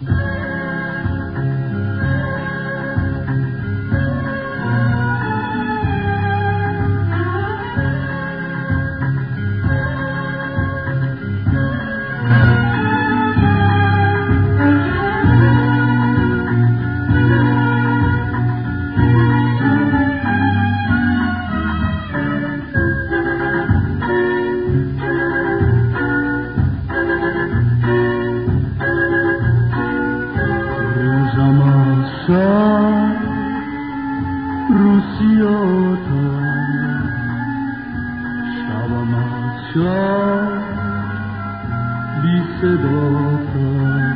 شبم از شب بی صداتم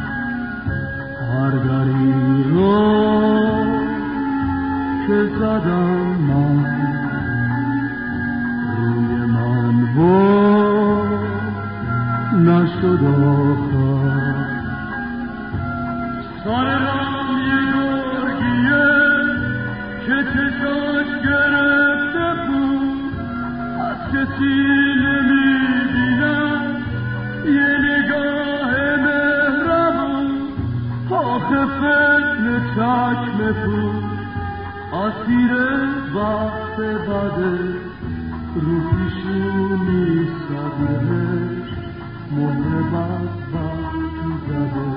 هر دری رو که زدم من روی من نشد آخر سرم یه گرگیه که چشاش گرفته بود از کسی نمیبینم یه نگاه مهربون آخه فتن چشم بود اسیر وقت بده رو پیشونی صبرش مهر بدبختی زده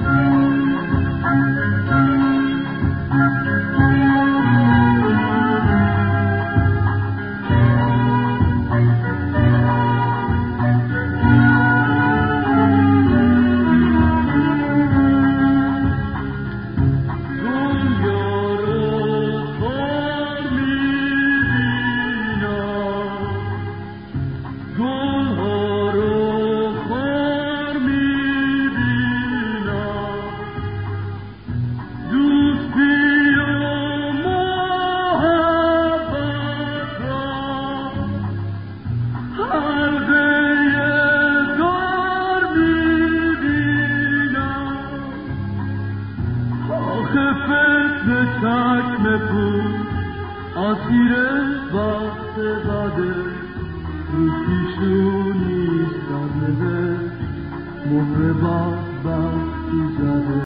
چشم بود اسیر وقت بده رو پیشونی سرده مهر بدبختی زده